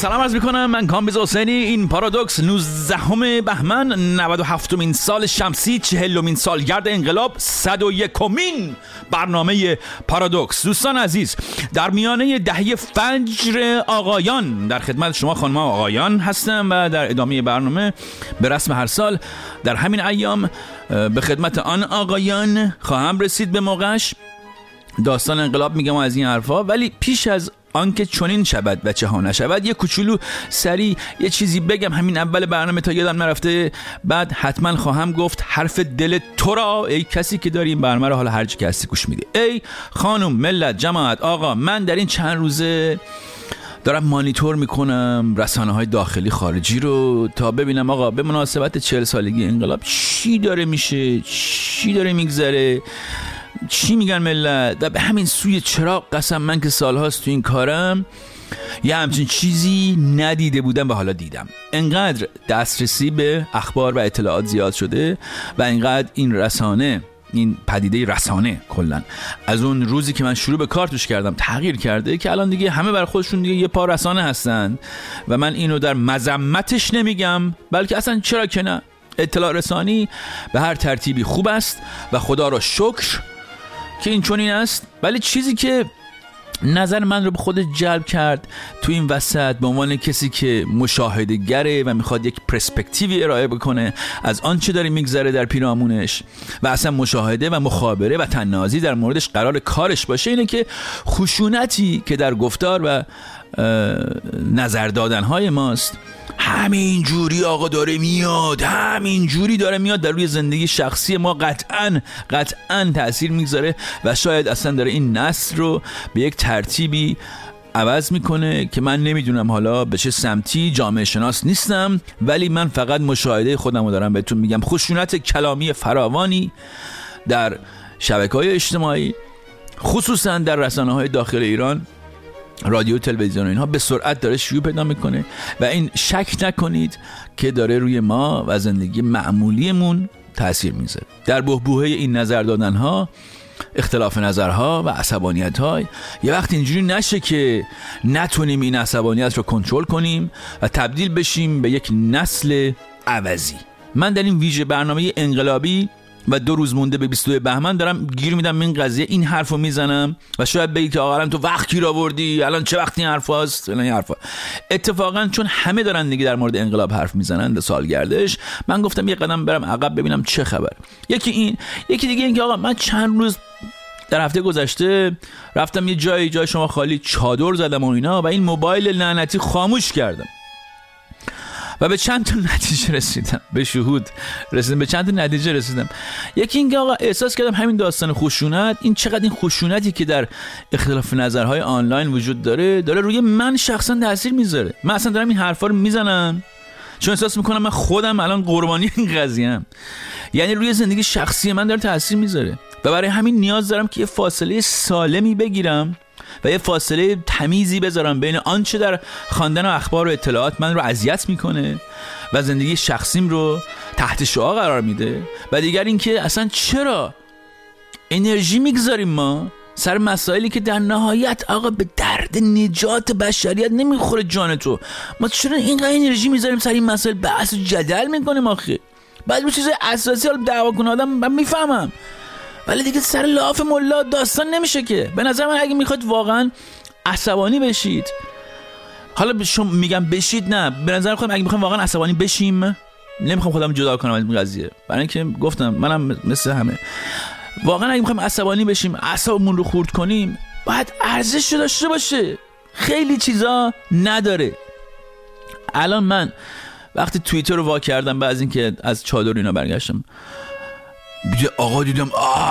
سلام عرض میکنم. من کامبیز حسینی. این پارادوکس 19 بهمن 97مین سال شمسی، 40مین سالگرد انقلاب، 101مین برنامه پارادوکس. دوستان عزیز، در میانه دهه فجر آقایان در خدمت شما خانم آقایان هستم و در ادامه برنامه به رسم هر سال در همین ایام به خدمت آن آقایان خواهم رسید به موقعش. داستان انقلاب میگم از این حرفا، ولی پیش از آنکه چنین شود و چه ها نشود یه کوچولو سری یه چیزی بگم همین اول برنامه تا یادم نرفته. بعد حتما خواهم گفت حرف دل تو را ای کسی که داری این برنامه رو حالا هر چی که هستی گوش میدی. ای خانم، ملت، جماعت، آقا، من در این چند روزه دارم مانیتور میکنم رسانه‌های داخلی خارجی رو تا ببینم آقا به مناسبت 40 سالگی انقلاب چی داره میشه، چی داره میگذره، چی میگن ملت. و به همین سوی چراغ قسم من که سالهاست تو این کارم یه همچین چیزی ندیده بودم و حالا دیدم. انقدر دسترسی به اخبار و اطلاعات زیاد شده و انقدر این رسانه، این پدیده رسانه کلن از اون روزی که من شروع به کار توش کردم تغییر کرده که الان دیگه همه بر خودشون دیگه یه پا رسانه هستن. و من اینو در مذمتش نمیگم، بلکه اصلا چرا که نه، اطلاع رسانی به هر ترتیبی خوب است و خدا را شکر که این چنین است. ولی چیزی که نظر من رو به خود جلب کرد تو این وسط به عنوان کسی که مشاهده گره و میخواد یک پرسپکتیوی ارائه بکنه از آنچه داره میگذره در پیرامونش و اصلا مشاهده و مخابره و تنازی در موردش قرار کارش باشه، اینه که خشونتی که در گفتار و نظر دادنهای ماست همین جوری آقا داره میاد، همین جوری داره میاد در روی زندگی شخصی ما قطعاً تأثیر میگذاره و شاید اصلا داره این نسل رو به یک ترتیبی عوض میکنه که من نمیدونم حالا به چه سمتی. جامعه شناس نیستم، ولی من فقط مشاهده خودم رو دارم بهتون میگم. خشونت کلامی فراوانی در شبکه‌های اجتماعی، خصوصا در رسانه‌های داخل ایران، رادیو، تلویزیون و اینها به سرعت داره شیوع پیدا میکنه و این شک نکنید که داره روی ما و زندگی معمولیمون تأثیر میذاره. در بحبوحه این نظر دادنها، اختلاف نظرها و عصبانیت‌ها یه وقت اینجوری نشه که نتونیم این عصبانیت رو کنترل کنیم و تبدیل بشیم به یک نسل عوضی. من در این ویژه برنامه انقلابی و 2 روز مونده به 22 بهمن دارم گیر میدم این قضیه، این حرفو میزنم و شاید بگید که آقا الان تو وقت گیر آوردی، الان چه وقتی این حرفاست، الان این حرفا. اتفاقا چون همه دارن دیگه در مورد انقلاب حرف میزنن به سالگردش، من گفتم یه قدم برم عقب ببینم چه خبر. یکی دیگه این که آقا من چند روز در هفته گذشته رفتم یه جای شما خالی چادر زدم و اینا و این موبایل لعنتی خاموش کردم و به چند تا نتیجه رسیدم، به شهود رسیدم، به چند تا نتیجه رسیدم. یکی اینکه آقا احساس کردم همین داستان خشونت، این چقدر این خشونتی که در اختلاف نظرهای آنلاین وجود داره روی من شخصا تاثیر میذاره. من اصلا دارم این حرفا رو میزنم چون احساس میکنم من خودم الان قربانی این قضیه ام، یعنی روی زندگی شخصی من داره تاثیر میذاره و برای همین نیاز دارم که یه فاصله سالمی بگیرم و یه فاصله تمیزی بذارم بین آنچه در خواندن و اخبار و اطلاعات من رو اذیت میکنه و زندگی شخصیم رو تحت شعاع قرار میده، و دیگر اینکه اصلا چرا انرژی میگذاریم ما سر مسائلی که در نهایت آقا به درد نجات بشریت نمیخوره جان تو. ما چرا اینقدر انرژی میذاریم سر این مسائل بحث و جدل میکنیم آخه؟ بعد به چیز اساسی حالا دعوا کنه آدم من میفهمم، ولی دیگه سر لاف ملا داستان نمیشه که. به نظر من اگه میخواد واقعا عصبانی بشید، حالا میگم بشید، نه، به نظر خودم اگه میخوایم واقعا عصبانی بشیم، نمیخوام خودم جدا کنم از این قضیه، برای اینکه گفتم منم مثل همه، واقعا اگه میخوایم عصبانی بشیم، اعصابمون رو خورد کنیم، باید ارزش داشته باشه. خیلی چیزا نداره. الان من وقتی توییتر رو وا کردم بعد از اینکه از چادر اینا برگشتم، آقا دیدم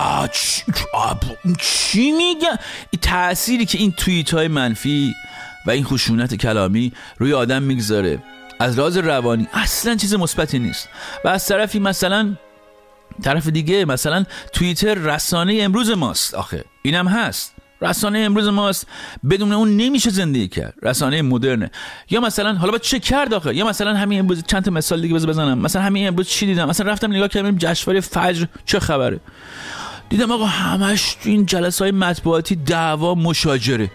چی میگن؟ این تأثیری که این توییت های منفی و این خشونت کلامی روی آدم میگذاره از لحاظ روانی اصلا چیز مثبتی نیست. و از طرفی مثلا طرف دیگه مثلا توییتر رسانه امروز ماست، آخه اینم هست، رسانه امروز ماست، بدون اون نمیشه زندگی کرد، رسانه مدرنه. یا مثلا حالا باید چه کرد آخه؟ یا مثلا همین امروز چند تا مثال دیگه بزنم. مثلا همین امروز چی دیدم؟ مثلا رفتم نگاه کردم جشنواره فجر چه خبره، دیدم آقا همش تو این جلسه‌های مطبوعاتی دعوا مشاجره.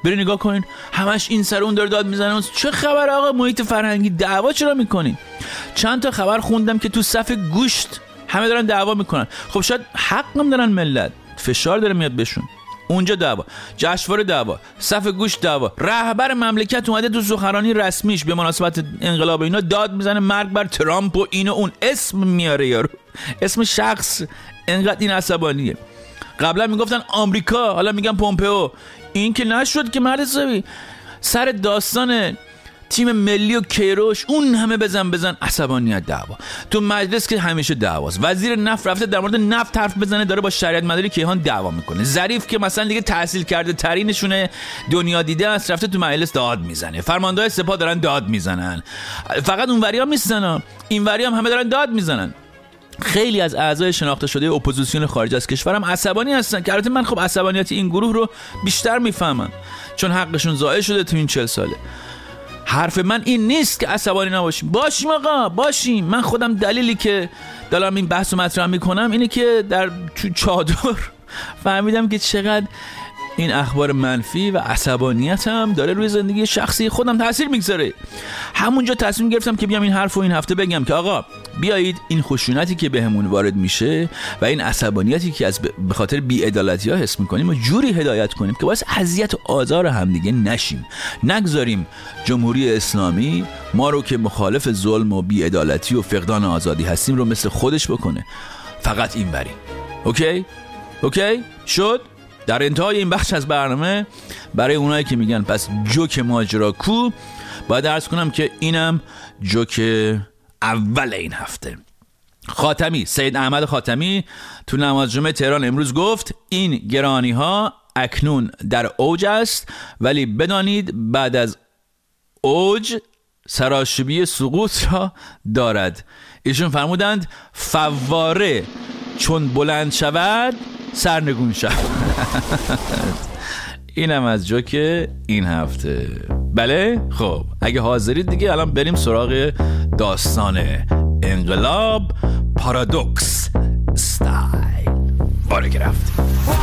برید نگاه کنین، همش این سر اون داره داد میزنه. چه خبر آقا؟ محیط فرهنگی دعوا چرا میکنین؟ چند تا خبر خوندم که تو صف گوشت همه دارن دعوا میکنن. خب شاید حقم دارن، ملت فشار داره میاد بهشون. اونجا دعوا، جشنواره دعوا، صف گوشت دعوا. رهبر مملکت اومده تو سخنرانی رسمیش به مناسبت انقلاب اینا داد میزنه مرگ بر ترامپ و اینو اون، اسم میاره یارو، اسم شخص. انقدر این عصبانیه. قبلا میگفتن آمریکا، حالا میگن پومپئو. این که نشد که مرد حسابی. سر داستان تیم ملی و کیروش اون همه بزن عصبانیت، دعوا. تو مجلس که همیشه دعواست. وزیر نفت رفته در مورد نفت حرف بزنه، داره با شریعت مداری کیهان دعوا میکنه. ظریف که مثلا دیگه تحصیل کرده ترینشونه، دنیا دیده است، رفته تو مجلس داد میزنه. فرماندهای سپاه دارن داد میزنن. فقط اونوری ها نیستن، اینوری هم همه دارن داد میزنن. خیلی از اعضای شناخته شده اپوزیسیون خارج از کشورم عصبانی هستن که البته من خب عصبانیت این گروه رو بیشتر میفهمم، چون حقشون ضایع شده تو این 40 ساله. حرف من این نیست که عصبانی نباشیم. باشیم آقا، باشیم. من خودم دلیلی که دارم این بحث رو مطرح میکنم اینه که در تو چادر فهمیدم که چقدر این اخبار منفی و عصبانیتم داره روی زندگی شخصی خودم تاثیر میگذاره. همونجا تصمیم گرفتم که بیام این حرف رو این هفته بگم که آقا بیایید این خشونتی که بهمون وارد میشه و این عصبانیتی که از به خاطر بی‌عدالتی‌ها حس میکنیم و جوری هدایت کنیم که باعث اذیت و آزار همدیگه نشیم. نگذاریم جمهوری اسلامی ما رو که مخالف ظلم و بی‌عدالتی و فقدان آزادی هستیم رو مثل خودش بکنه. فقط این بریم. اوکی؟ شد؟ در انتهای این بخش از برنامه برای اونایی که میگن پس جوک ماجرا کو، باید عرض کنم که اینم جوک اول این هفته. خاتمی، سید احمد خاتمی تو نماز جمعه تهران امروز گفت این گرانی ها اکنون در اوج است، ولی بدانید بعد از اوج سراشیبی سقوط را دارد. ایشون فرمودند فواره چون بلند شود سرنگون شود. اینم از جوک این هفته. بله خب اگه حاضرید دیگه الان بریم سراغ داستان انقلاب پارادوکس استایل. باره گرفت.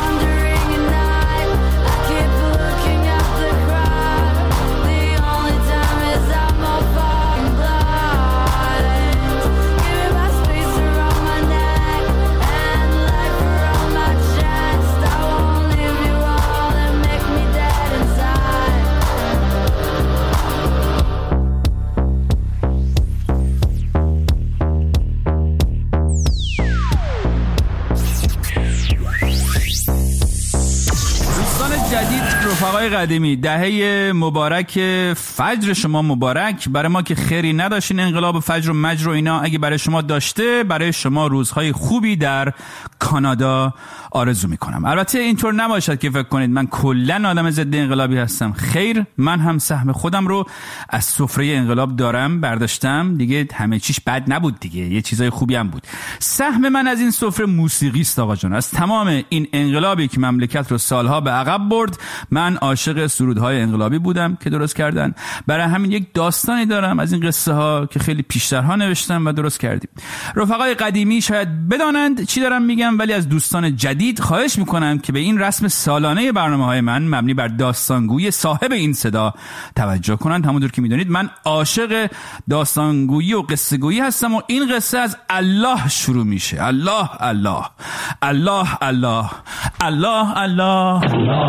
رفقای قدیمی، دهه مبارک فجر شما مبارک. برای ما که خیری نداشتین انقلاب فجر و مجر و اینا، اگه برای شما داشته، برای شما روزهای خوبی در کانادا آرزو میکنم. البته اینطور نباشد که فکر کنید من کلن آدم ضد انقلابی هستم. خیر، من هم سهم خودم رو از سفره انقلاب دارم، برداشتم دیگه. همه چیش بد نبود دیگه، یه چیزای خوبی هم بود. سهم من از این سفره موسیقی است آقا جان. از تمام این انقلابی که مملکت رو سالها به عقب برد، من عاشق سرودهای انقلابی بودم که درست کردن. برای همین یک داستانی دارم از این قصه ها که خیلی پیشترها نوشتم و درست کردیم. رفقای قدیمی شاید بدانند چی دارم میگم، ولی از دوستان جدید خواهش میکنم که به این رسم سالانه برنامه‌های من مبنی بر داستانگویی صاحب این صدا توجه کنند. همونطور که میدونید من عاشق داستانگویی و قصه گویی هستم و این قصه از الله شروع میشه. الله الله الله الله الله الله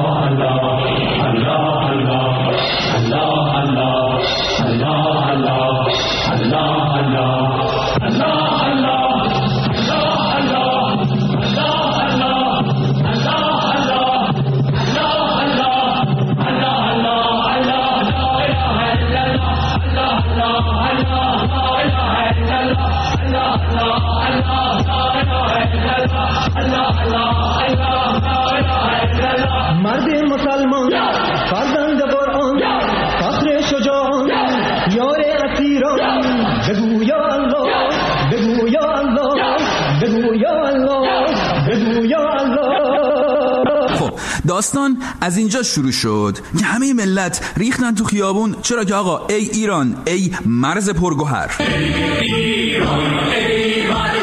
مرد مسلمان فرزند قرآن فخر شجاعان یار اسیران بگو یا الله بگو یا الله بگو یا الله بگو یا الله. خب داستان از اینجا شروع شد که همه ملت ریختن تو خیابون. چرا که آقا ای ایران ای مرز پرگوهر، ای ایران ای مرز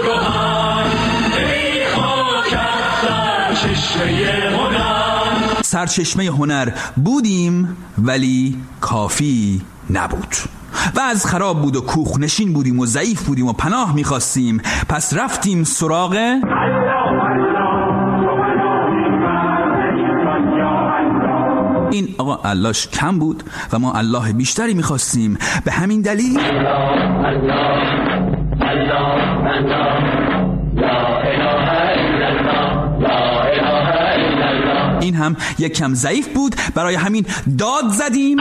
پرگوهر، ای خاک از چشمه هنر، سرچشمه هنر بودیم ولی کافی نبود. و از خراب بود و کوخ نشین بودیم و ضعیف بودیم و پناه میخواستیم. پس رفتیم سراغ این آقا اللهش کم بود و ما الله بیشتری میخواستیم. به همین دلیل این هم یک کم ضعیف بود، برای همین داد زدیم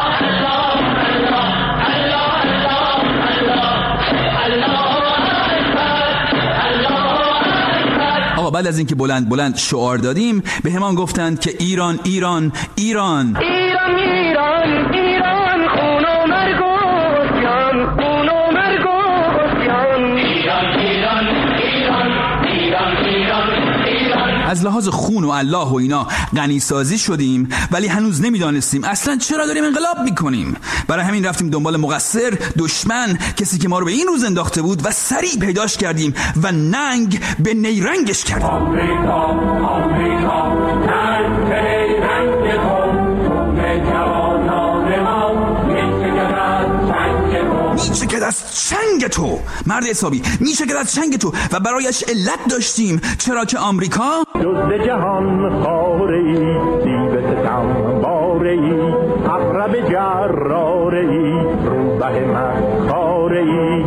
آقا. بعد از اینکه بلند بلند شعار دادیم به همان گفتند که ایران ایران ایران ایران ایران ایران خون و مرگ و عصیان، خون و مرگ و عصیان. ایران ایران ایران ایران ایران ایران. از لحاظ خون و الله و اینا غنی سازی شدیم ولی هنوز نمیدانستیم اصلا چرا داریم انقلاب میکنیم. برای همین رفتیم دنبال مقصر، دشمن، کسی که ما رو به این روز انداخته بود و سریع پیداش کردیم و ننگ به نیرنگش کردیم. آمریکا آمریکا ننگ به نیرنگ تو، خون جوانان ما میچکد از چنگ تو. مرد حسابی میچکد از چنگ تو و برایش علت داشتیم، چرا که آمریکا جز جهان خاره‌ای، دیو ستم باره‌ای، عقرب جراره‌ای، روبه مکاره‌ای.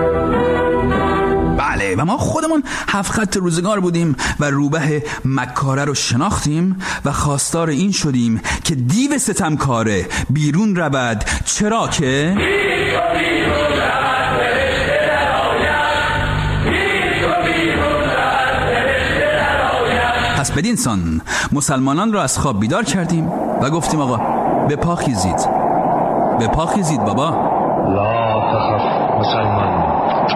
بله، و ما خودمون 7 خط روزگار بودیم و روبه مکاره رو شناختیم و خواستار این شدیم که دیو ستمکاره بیرون رود، چرا که پس بدین سان مسلمانان را از خواب بیدار کردیم و گفتیم آقا به پا خیزید، به پا خیزید بابا. لا تخف مسلمان،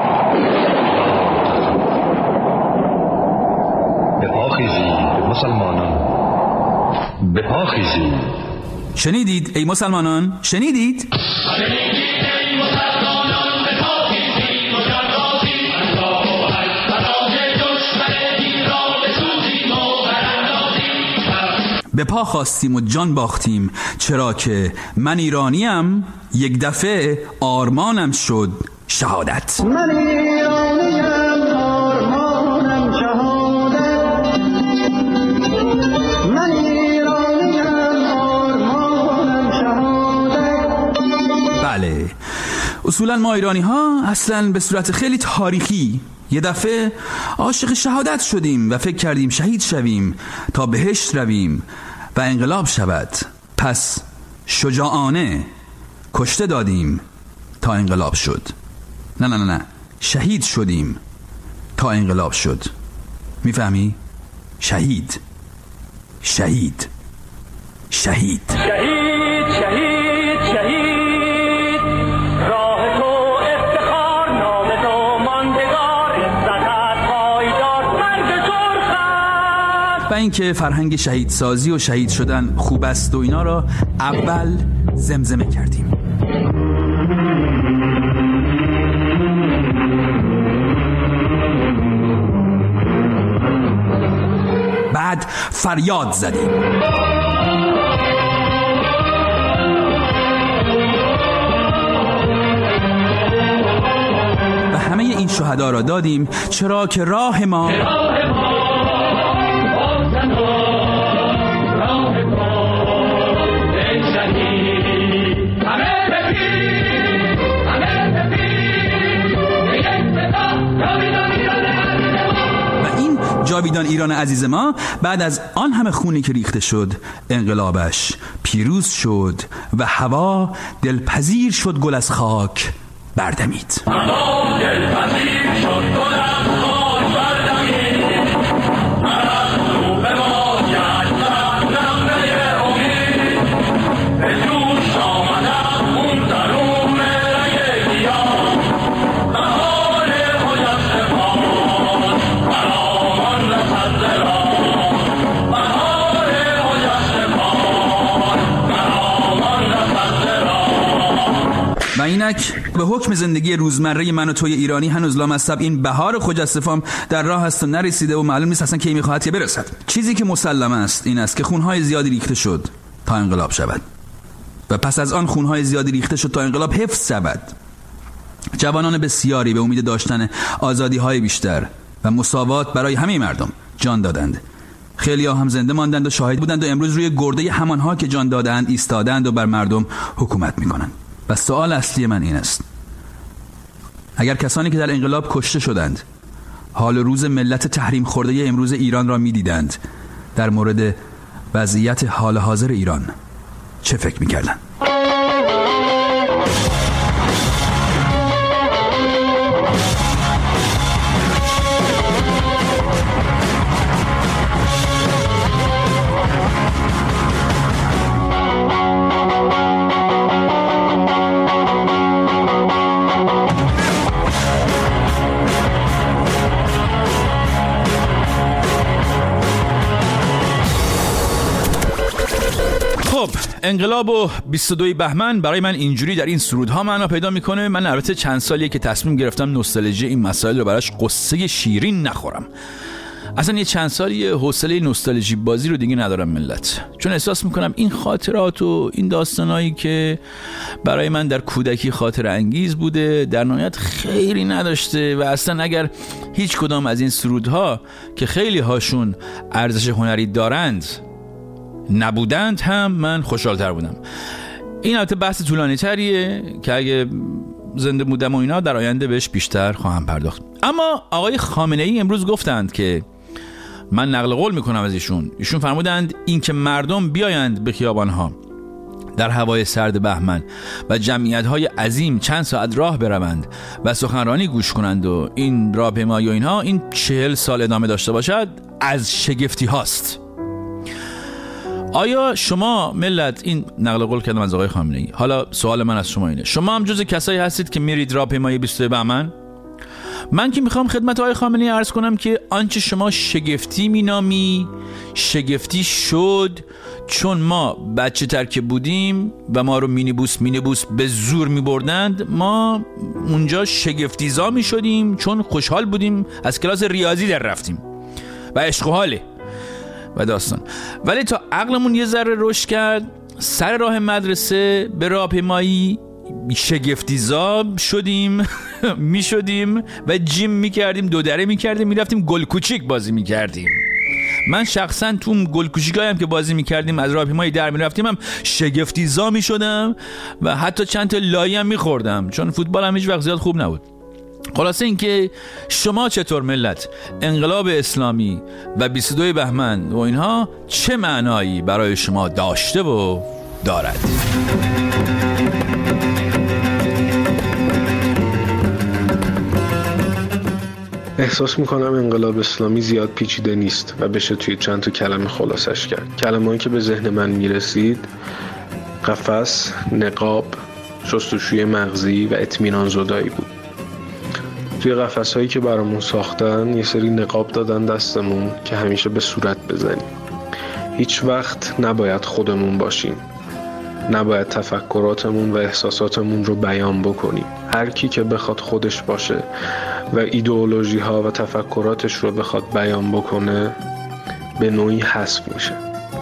به پا خیزید مسلمانان، به پا خیزید. شنیدید ای مسلمانان؟ شنیدید؟ به پا خواستیم و جان باختیم، چرا که من ایرانیم، یک دفعه آرمانم شد شهادت. من ایرانیم، آرمانم شهادت. من ایرانیم، آرمانم شهادت. بله، اصولا ما ایرانی ها اصلا به صورت خیلی تاریخی یه دفعه عاشق شهادت شدیم و فکر کردیم شهید شویم تا بهشت رویم و انقلاب شود. پس شجاعانه کشته دادیم تا انقلاب شد. نه نه نه نه، شهید شدیم تا انقلاب شد. میفهمی؟ شهید شهید شهید شهید شهید شهید، راه تو افتخار، نام تو ماندگار، عزت پایدار، مرد سرخ است. و اینکه فرهنگ شهید سازی و شهید شدن خوب است و اینا را اول زمزمه کردیم. بعد فریاد زدیم. و همه این شهدا را دادیم، چرا که راه ما جاویدان ایران عزیز ما بعد از آن همه خونی که ریخته شد، انقلابش پیروز شد و هوا دلپذیر شد، گل از خاک بردمید. و اینک به حکم زندگی روزمره من و توی ایرانی هنوز لامصب این بهار خجستفام در راه است و نرسیده و معلوم نیست اصلا کی میخواهد که برسد. چیزی که مسلم است این است که خونهای زیادی ریخته شد تا انقلاب شود و پس از آن خونهای زیادی ریخته شد تا انقلاب حفظ شود. جوانان بسیاری به امید داشتن آزادی‌های بیشتر و مساوات برای همه مردم جان دادند. خیلی‌ها هم زنده ماندند و شاهد بودند و امروز روی گرده همانها که جان دادند ایستادند و بر مردم حکومت می‌کنند. و سوال اصلی من این است: اگر کسانی که در انقلاب کشته شدند حال و روز ملت تحریم خورده امروز ایران را می‌دیدند، در مورد وضعیت حال حاضر ایران چه فکر می‌کردند؟ انقلاب و 22 بهمن برای من اینجوری در این سرودها معنا پیدا میکنه. من البته چند سالیه که تصمیم گرفتم نوستالژی این مسائل رو براش قصه شیرین نخورم. اصلا یه چند سالیه حوصله نوستالژی بازی رو دیگه ندارم ملت، چون احساس میکنم این خاطرات و این داستانایی که برای من در کودکی خاطر انگیز بوده در نهایت خیری نداشته و اصلا اگر هیچ کدام از این سرودها که خیلی هاشون ارزش هنری دارند نبودند هم من خوشحال‌تر بودم. این البته بحث طولانی تریه که اگه زنده بودم و اینا در آینده بهش بیشتر خواهم پرداخت. اما آقای خامنه‌ای امروز گفتند که من نقل قول میکنم از ایشون فرمودند این که مردم بیایند به خیابانها در هوای سرد بهمن و جمعیت‌های عظیم چند ساعت راه بروند و سخنرانی گوش کنند و این راهپیمایی و اینها این 40 سال ادامه داشته باشد از شگفتی هاست. آیا شما ملت، این نقل قول کردم از آقای خامنه‌ای، حالا سوال من از شما اینه، شما هم جز کسایی هستید که میرید راهپیمایی 22 بهمن؟ من که میخوام خدمت آقای خامنه‌ای عرض کنم که آنچه شما شگفتی مینامی شگفتی شد، چون ما بچه تر که بودیم و ما رو مینیبوس به زور میبردند، ما اونجا شگفتیزا میشدیم چون خوشحال بودیم از کلاس ریاضی در رفتیم و عشق و حاله و داستان. ولی تا عقلمون یه ذره رشد کرد سر راه مدرسه به راهپیمایی شگفتیزا شدیم میشدیم و جیم میکردیم، دودره میکردیم، میرفتیم گل کوچیک بازی میکردیم. من شخصا تو گل کوچیکایم که بازی میکردیم از راهپیمایی در میرفتیم هم شگفتیزا میشدم و حتی چند تا لایی هم میخوردم چون فوتبال هم هیچ وقت زیاد خوب نبود. خلاصه این که شما چطور ملت انقلاب اسلامی و 22 بهمن و اینها چه معنایی برای شما داشته و دارد؟ احساس میکنم انقلاب اسلامی زیاد پیچیده نیست و بشه توی چند تا کلمه خلاصش کرد. کلمه‌ای که به ذهن من میرسید: قفس، نقاب، شستشوی مغزی و اطمینان زدایی بود. توی قفس‌هایی که برامون ساختن یه سری نقاب دادن دستمون که همیشه به صورت بزنیم. هیچ وقت نباید خودمون باشیم. نباید تفکراتمون و احساساتمون رو بیان بکنیم. هر کی که بخواد خودش باشه و ایدئولوژی ها و تفکراتش رو بخواد بیان بکنه به نوعی حذف میشه.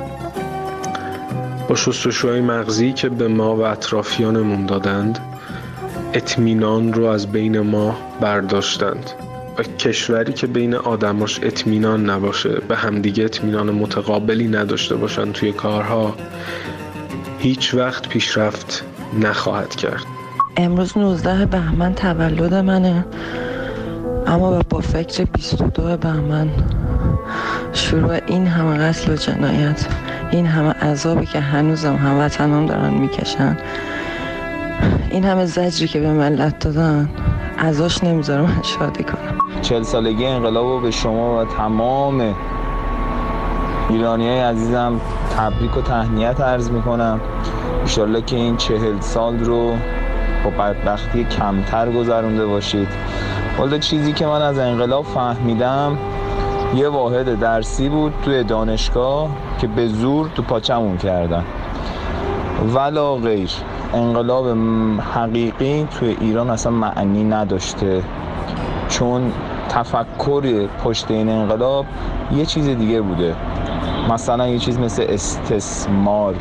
با شستشوهای مغزی که به ما و اطرافیانمون دادند اطمینان رو از بین ما برداشتند و کشوری که بین آدماش اطمینان نباشه، به همدیگه اطمینان متقابلی نداشته باشن توی کارها، هیچ وقت پیشرفت نخواهد کرد. امروز 19 بهمن تولد منه، اما با فکر 22 بهمن شروع این همه قتل و جنایت، این همه عذابی که هنوزم هموطنان دارن میکشن، این همه زجری که به ملت دادن، ازاش نمیذاره من شادی کنم. 40 سالگی انقلابو به شما و تمام ایرانیای عزیزم تبریک و تهنیت عرض میکنم. انشالله که این 40 سال رو با بدبختی کمتر گذرونده باشید. ولی چیزی که من از انقلاب فهمیدم یه واحد درسی بود توی دانشگاه که به زور تو پاچمون کردن. ولا غیر. انقلاب حقیقی توی ایران اصلا معنی نداشته، چون تفکر پشت این انقلاب یه چیز دیگه بوده. مثلا یه چیز مثل استثمار.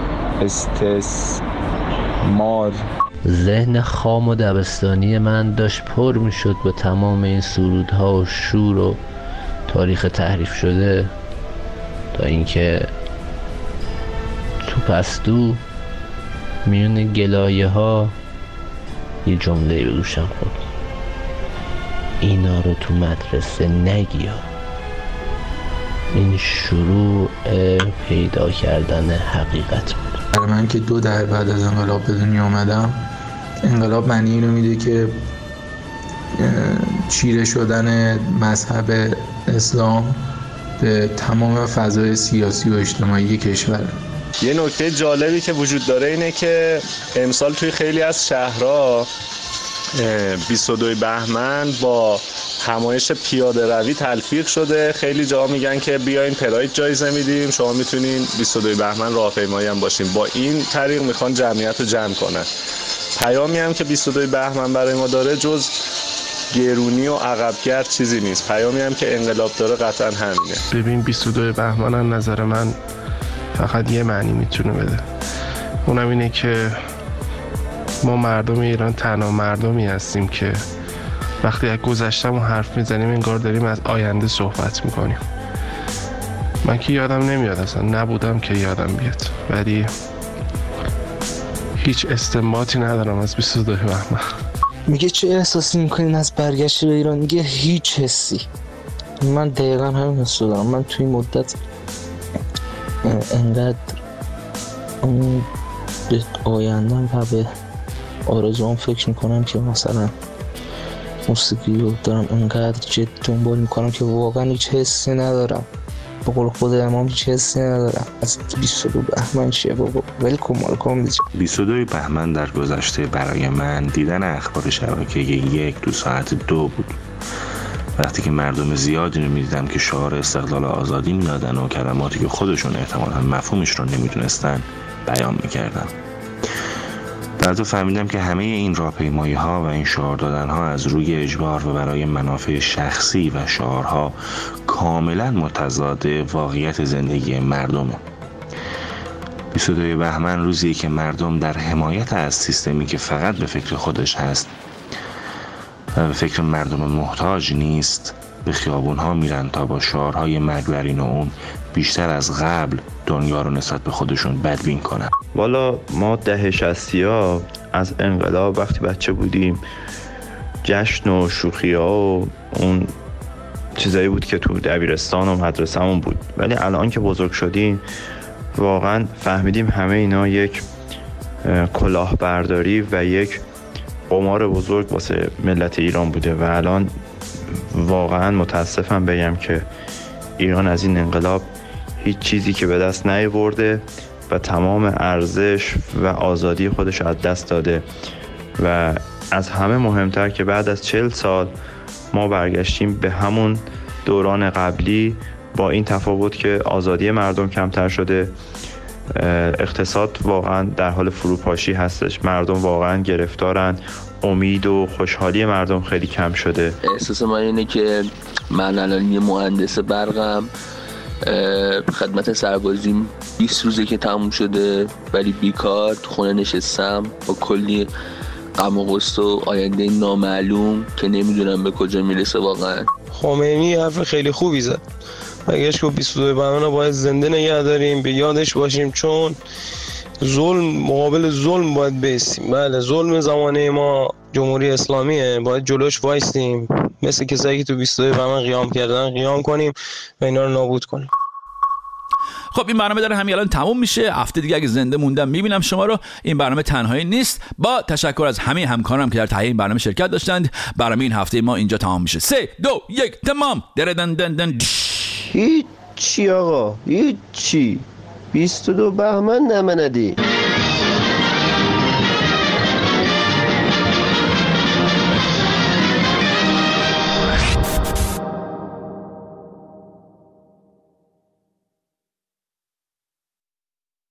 ذهن خام و دبستانی من داشت پر می شد با تمام این سرودها و شور و تاریخ تحریف شده، تا اینکه تو پستو میون گلایه ها یه جمله به گوشم خورد: اینا رو تو مدرسه نگیا. این شروع پیدا کردن حقیقت بود. برای من که 2 دهه بعد از انقلاب به دنیا آمدم، انقلاب معنی اینو میده که چیره شدن مذهب اسلام به تمام فضای سیاسی و اجتماعی کشور. یه نکته جالبی که وجود داره اینه که امسال توی خیلی از شهرها 22 بهمن با همایش پیاده روی تلفیق شده. خیلی جا میگن که بیاین پراید جایزه میدیم، شما میتونین 22 بهمن راهپیمایی هم باشین. با این طریق میخوان جمعیت رو جمع کنن. پیامی هم که 22 بهمن برای ما داره جز گرونی و عقبگرد چیزی نیست. پیامی هم که انقلاب داره قطعا همینه. ببین 22 بهمن از نظر من فقط یه معنی میتونه بده، اونم اینه که ما مردم ایران تنها مردمی هستیم که وقتی از گذشته‌مون حرف میزنیم انگار داریم از آینده صحبت میکنیم. من که یادم نمیاد، اصلا نبودم که یادم بیاد، ولی هیچ استنباطی ندارم از 22 بهمن. میگه چه احساسی میکنین از برگشت به ایران؟ میگه هیچ حسی. من دقیقا همین حس دارم. من توی مدت انقدر به آیندم و به آرزوام فکر میکنم که مثلا موسیقی رو دارم انقدر جد دنبال میکنم که واقعا هیچ حسی ندارم. به قول خود امام هیچ حسی ندارم. از 22 بهمن چیه بابا؟ ولکن مالکم دیگه. 22 بهمن در گذشته برای من دیدن اخبار شبکه 1-2 ساعت 2 بود. وقتی که مردم زیادی رو میدیدم که شعار استقلال آزادی میدادن و کلماتی که خودشون احتمالاً مفهومش رو نمیدونستن بیان میکردن. بعد فهمیدم که همه این راهپیمایی ها و این شعار دادن ها از روی اجبار و برای منافع شخصی و شعارها کاملا متضاد واقعیت زندگی مردمه. 22 بهمن روزی که مردم در حمایت از سیستمی که فقط به فکر خودش هست و به فکر مردم محتاج نیست به خیابون ها میرن تا با شعارهای مرگبرین و اون بیشتر از قبل دنیا رو نسبت به خودشون بدبین کنن. والا ما دهه 60ها از انقلاب وقتی بچه بودیم جشن و شوخی ها و اون چیزایی بود که تو دبیرستان و مدرسه همون بود، ولی الان که بزرگ شدیم واقعا فهمیدیم همه اینا یک کلاهبرداری و یک قمار بزرگ واسه ملت ایران بوده و الان واقعا متاسفم بگم که ایران از این انقلاب هیچ چیزی که به دست نیاورده و تمام ارزش و آزادی خودش از دست داده و از همه مهمتر که بعد از 40 سال ما برگشتیم به همون دوران قبلی، با این تفاوت که آزادی مردم کمتر شده، اقتصاد واقعا در حال فروپاشی هستش، مردم واقعا گرفتارن، امید و خوشحالی مردم خیلی کم شده. احساس من اینه که من الان یه مهندس برقم، خدمت سربازیم 20 روزه که تموم شده ولی بیکار تو خونه نشستم با کلی غم و غصه و آینده نامعلوم که نمیدونم به کجا میرسه. واقعا خمینی حرف خیلی خوبی زد، مگهش که 22 بهمن باید زنده نگه داریم، به یادش باشیم، چون ظلم مقابل ظلم باید بیستیم. بله ظلم زمانه ما جمهوری اسلامیه، باید جلوش وایستیم، مثل کسایی که تو 22 بهمن قیام کردن قیام کنیم و اینا رو نابود کنیم. خب این برنامه داره همین الان تموم میشه. هفته دیگه اگه زنده موندم میبینم شما رو. این برنامه تنهایی نیست، با تشکر از همه همکارم که در تهیه این برنامه شرکت داشتند. برنامه این هفته ما اینجا تمام میشه. 3 2 1 تمام. هیچی آقا، هیچی. 22 بهمن نمندی.